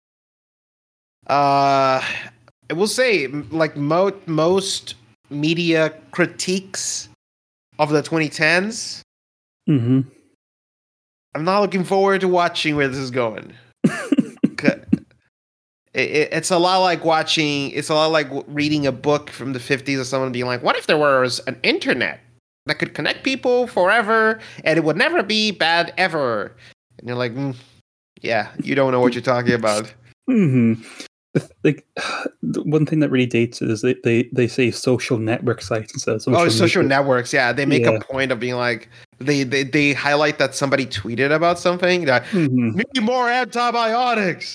Uh, I will say, like mo- most media critiques of the twenty tens. Mm-hmm. I'm not looking forward to watching where this is going. it, it, it's a lot like watching, it's a lot like reading a book from the fifties of someone being like, what if there was an internet that could connect people forever and it would never be bad ever? And you're like, mm, yeah, you don't know what you're talking about. Mm-hmm. Like, the one thing that really dates it is they, they, they say social network sites instead of social Oh, social media. networks, yeah. They make yeah. a point of being like, they, they, they highlight that somebody tweeted about something that mm-hmm. need more antibiotics.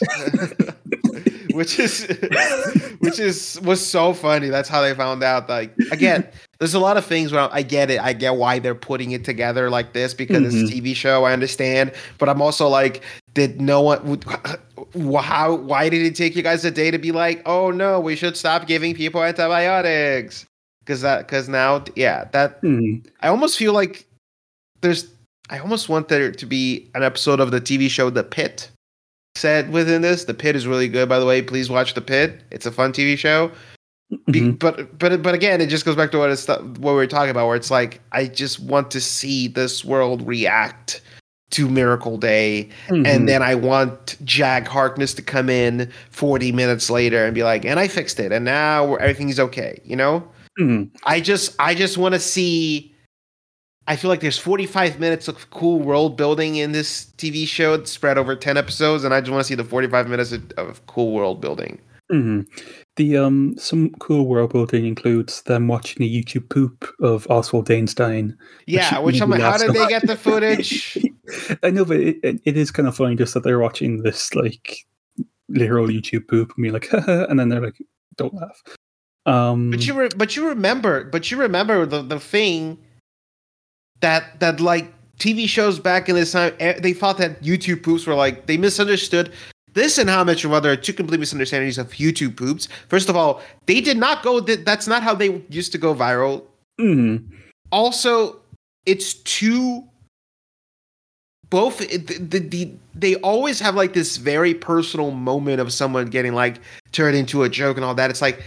which is which is was so funny. That's how they found out. Like, again, there's a lot of things where I get it. I get why they're putting it together like this because mm-hmm. it's a T V show. I understand, but I'm also like, did no one? How? Why did it take you guys a day to be like, oh no, we should stop giving people antibiotics? Because that, because now, yeah, that mm-hmm. I almost feel like there's. I almost want there to be an episode of the T V show The Pit set within this. The Pit is really good, by the way. Please watch The Pit. It's a fun T V show. Be, mm-hmm. But but but again, it just goes back to what it's what we were talking about, where it's like I just want to see this world react to Miracle Day, mm-hmm. and then I want Jag Harkness to come in forty minutes later and be like, and I fixed it, and now everything's okay. You know, mm-hmm. I just I just want to see. I feel like there's forty-five minutes of cool world building in this T V show spread over ten episodes, and I just want to see the forty-five minutes of, of cool world building. Mm-hmm. The um, some cool world building includes them watching a YouTube poop of Oswald Dainstein. Yeah, which, which I'm like, how did they get the footage? I know, but it, it, it is kind of funny just that they're watching this like literal YouTube poop and being like, haha, and then they're like, don't laugh. Um, but you re- but you remember, but you remember the the thing. That that like T V shows back in this time, they thought that YouTube poops were like, they misunderstood. This and How I Met Your Mother are two complete misunderstandings of YouTube poops. First of all, they did not go. That's not how they used to go viral. Mm. Also, it's too. Both the, the, the they always have like this very personal moment of someone getting like turned into a joke and all that. It's like,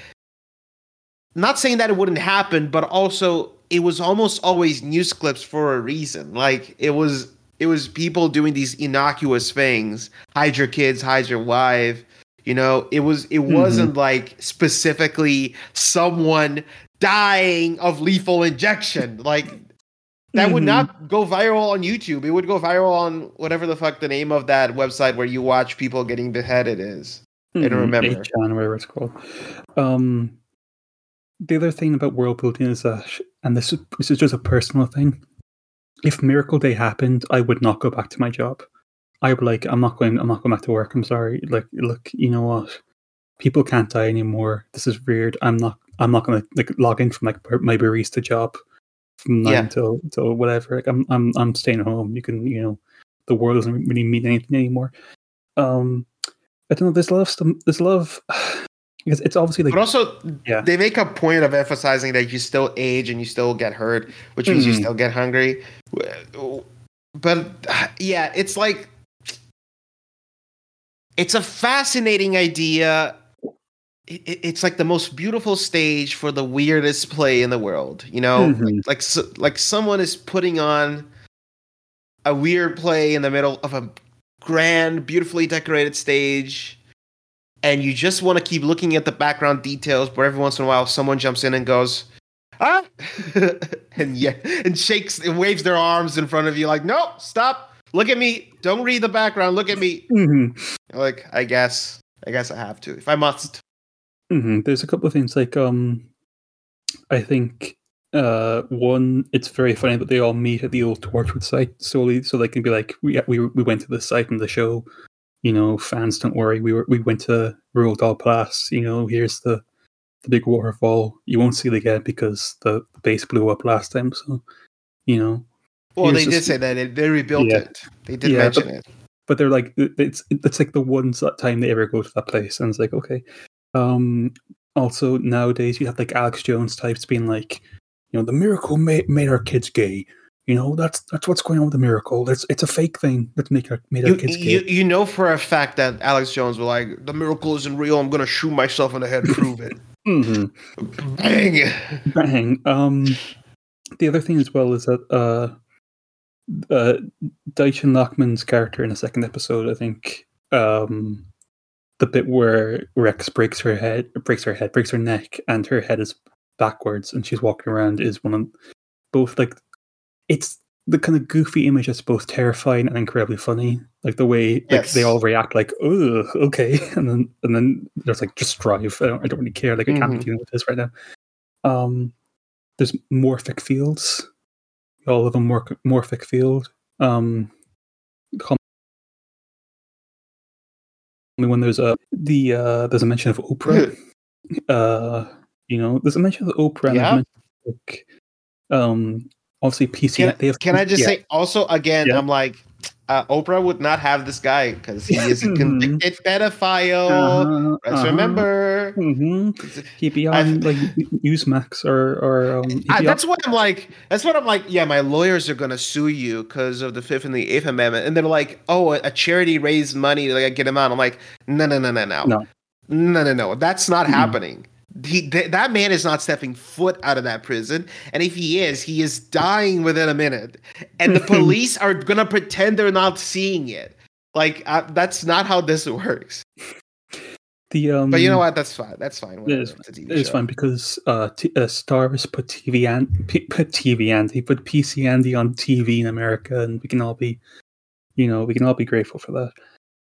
not saying that it wouldn't happen, but also. It was almost always news clips for a reason. Like it was, it was people doing these innocuous things. Hide your kids, hide your wife. You know, it was, it mm-hmm. wasn't like specifically someone dying of lethal injection. Like that mm-hmm. would not go viral on YouTube. It would go viral on whatever the fuck the name of that website where you watch people getting beheaded is. Mm-hmm. I don't remember. eight chan, whatever it's called. Um, The other thing about world building is that, and this is, this is just a personal thing, if Miracle Day happened, I would not go back to my job. I'd be like, I'm not going. I'm not going back to work. I'm sorry. Like, look, you know what? People can't die anymore. This is weird. I'm not. I'm not going to like log in from like my barista job from nine Yeah. till till whatever. Like, I'm I'm I'm staying home. You can, you know, the world doesn't really mean anything anymore. Um, I don't know. There's a lot of stuff. There's a lot of. Because it's obviously like, But also, yeah. they make a point of emphasizing that you still age and you still get hurt, which means you Mhm. still get hungry. But yeah, it's like it's a fascinating idea. It, it- it's like the most beautiful stage for the weirdest play in the world. You know, Mhm. like like, so, like someone is putting on a weird play in the middle of a grand, beautifully decorated stage. And you just want to keep looking at the background details, but every once in a while, someone jumps in and goes, "Ah," and yeah, and shakes and waves their arms in front of you, like, "No, stop! Look at me! Don't read the background. Look at me!" Mhm. Like, I guess, I guess I have to if I must. Mhm. There's a couple of things like um, I think uh, one, it's very funny that they all meet at the old Torchwood site solely so they can be like, we we we went to the site in the show. You know, fans, don't worry. We were we went to Roald Dahl Pass. You know, here's the, the big waterfall. You won't see it again because the, the base blew up last time. So, you know, Well, here's they did just- say that they, they rebuilt Yeah. it. They did Yeah, mention but- it. but they're like it- it's it's like the one s- time they ever go to that place, and it's like okay. Um, also nowadays you have like Alex Jones types being like, you know, the miracle made made our kids gay. You know, that's that's what's going on with the miracle. It's it's a fake thing that make our made our You, kids you, gay. you know for a fact that Alex Jones was like, "The miracle isn't real. I'm gonna shoot myself in the head, prove it." hmm Bang. Bang. Um, the other thing as well is that uh, uh, Deitchen Lockman's character in the second episode, I think, um, the bit where Rex breaks her head, breaks her head, breaks her neck, and her head is backwards, and she's walking around, is one of both like it's the kind of goofy image that's both terrifying and incredibly funny. Like the way like Yes. they all react, like "Ugh, okay," and then and then there's like just drive. I don't, I don't really care. Like I can't be Mhm. dealing with this right now. Um, there's morphic fields. All of them mor- morphic field. Um, when there's a the uh, there's a mention of Oprah. uh, you know, there's a mention of Oprah. Yeah. And there's like, um, obviously P C. Can, they have, can I just yeah. say also again? Yeah. I'm like, uh, Oprah would not have this guy because he is a Mhm. convicted pedophile. Uh-huh, Let's uh-huh. remember. hmm He'd be I've- on like Newsmax or or um, he'd Uh, be that's on- what I'm like. That's what I'm like. Yeah, my lawyers are gonna sue you because of the Fifth and the Eighth Amendment, and they're like, "Oh, a, a charity raised money to like, get him out." I'm like, "No, no, no, no, no, No. no, no, no. That's not Mm-mm. happening. He, th- that man is not stepping foot out of that prison, and if he is, he is dying within a minute, and the police are gonna pretend they're not seeing it. Like uh, that's not how this works. the um. But you know what? That's fine. That's fine. It Whatever. is, It's a T V it's show. fine because uh, t- uh, Starz put T V and P- put T V Andy, put P C Andy on T V in America, and we can all be, you know, we can all be grateful for that.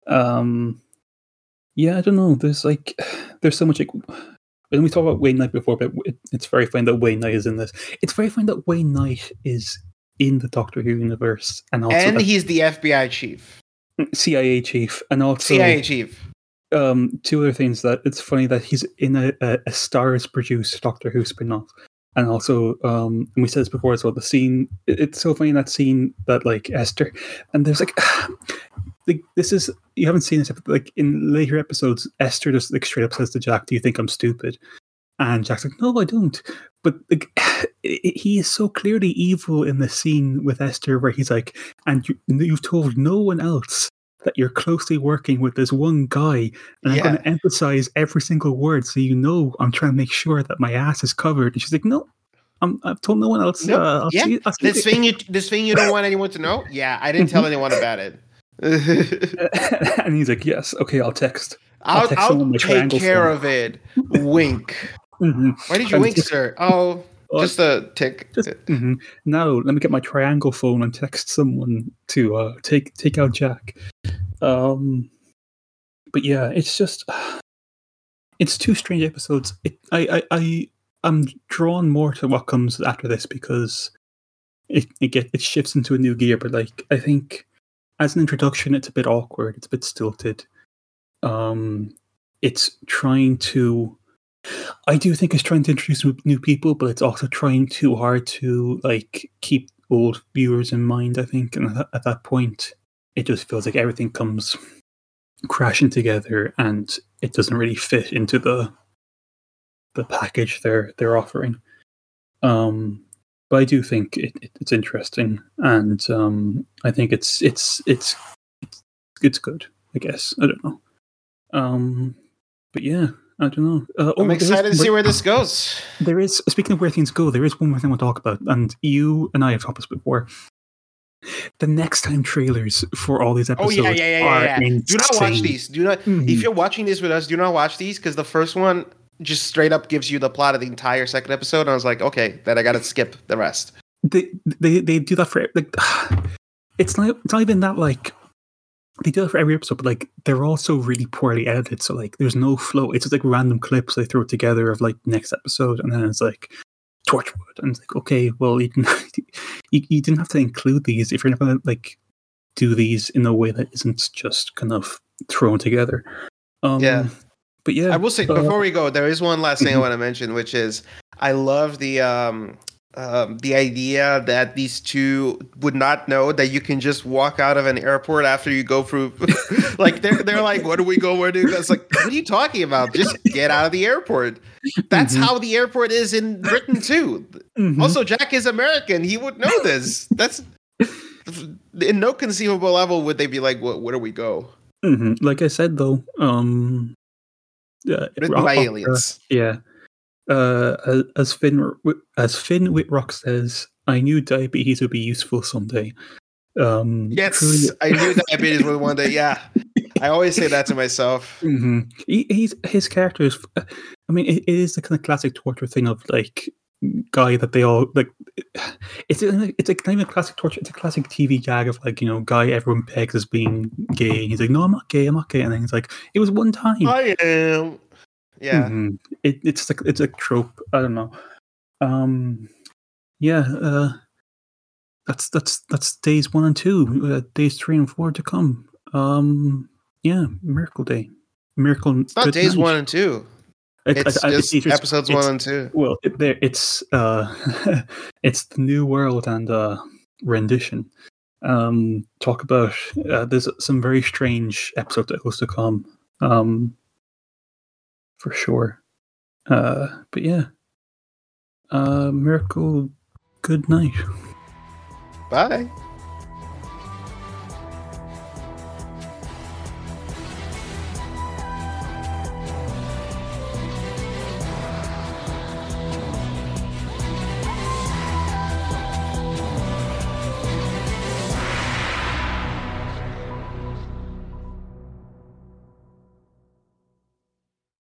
Um, yeah, I don't know. There's like, there's so much like, when we talked about Wayne Knight before, but it, it's very fine that Wayne Knight is in this. It's very fine that Wayne Knight is in the Doctor Who universe, and also And that he's the F B I chief, C I A chief, and also C I A chief. um, two other things that it's funny that he's in a, a, a Starz produced Doctor Who spin-off. And also, um, and we said this before as well, the scene, it, it's so funny that scene that like Esther, and there's like, like this is, you haven't seen this, but like in later episodes, Esther just like straight up says to Jack, "Do you think I'm stupid?" And Jack's like, "No, I don't." But like, he is so clearly evil in the scene with Esther where he's like, "And you, you've told no one else that you're closely working with this one guy, and I'm Yeah. going to emphasize every single word so you know I'm trying to make sure that my ass is covered." And she's like, "No, I'm, I've told no one else. Nope. Uh, I'll Yeah. see, I'll see This thing you this thing you don't want anyone to know? Yeah, I didn't tell anyone about it. And he's like, "Yes, okay, I'll text." I'll, text I'll someone my take triangle care phone. of it. Wink. Mhm. Why did you And wink, just- sir? Oh, Oh, just a tick. Just mhm. Now, let me get my triangle phone and text someone to uh, take take out Jack. Um, but yeah, it's just it's two strange episodes. It, I, I, I, I'm drawn more to what comes after this because it it get it shifts into a new gear. But like I think as an introduction, it's a bit awkward. It's a bit stilted. Um, it's trying to. I do think it's trying to introduce new people, but it's also trying too hard to like keep old viewers in mind. I think, and at, at that point, it just feels like everything comes crashing together, and it doesn't really fit into the the package they're they're offering. Um, but I do think it, it, it's interesting, and um, I think it's it's it's it's it's good. I guess I don't know. Um, but yeah. I don't know. Uh, oh, I'm excited is, to see where this goes. There is, speaking of where things go, there is one more thing we'll talk about, and you and I have talked about this before. The next time trailers for all these episodes. Oh yeah, yeah, yeah, are yeah. yeah. Insane. Do not watch these. Do not. Mm-hmm. If you're watching this with us, do not watch these because the first one just straight up gives you the plot of the entire second episode, and I was like, okay, then I gotta skip the rest. They they they do that for like. It's not. It's not even that like. They do it for every episode, but like they're also really poorly edited. So like, there's no flow. It's just like random clips they throw together of like next episode, and then it's like Torchwood, and it's like, okay, well, you didn't you, you didn't have to include these if you're not going to like do these in a way that isn't just kind of thrown together. Um, yeah, but yeah, I will say uh, before we go, there is one last thing I want to mention, which is I love the um. Um, the idea that these two would not know that you can just walk out of an airport after you go through, like they're they're like, where do we go? Where do we go? It's like, what are you talking about? Just get out of the airport. That's mm-hmm. how the airport is in Britain too. Mm-hmm. Also, Jack is American. He would know this. That's in no conceivable level would they be like, what? Where do we go? Mm-hmm. Like I said though, um, uh, written by aliens. Uh, yeah. Uh, as Finn as Finn Whitrock says, I knew diabetes would be useful someday. Um, yes, truly... I knew diabetes would one day. Yeah, I always say that to myself. Mm-hmm. He, he's his character is. I mean, it, it is the kind of classic torture thing of like guy that they all like. It's a, it's a kind of a classic torture. It's a classic T V gag of like, you know, guy everyone pegs as being gay. He's like, no, I'm not gay. I'm not gay. And then he's like, it was one time. I am. Yeah, mm-hmm. it, it's like it's a trope. I don't know. Um, yeah, uh, that's that's that's days one and two. Uh, days three and four to come. Um, yeah, Miracle Day, Miracle. It's not days night. one and two. It, it's I, I, just it's, episodes it's, one and two. Well, it, there it's uh, it's the New World and uh, rendition. Um, talk about uh, there's some very strange episode that was to come. Um. For sure. Uh, but yeah. Uh, Miracle, good night. Bye.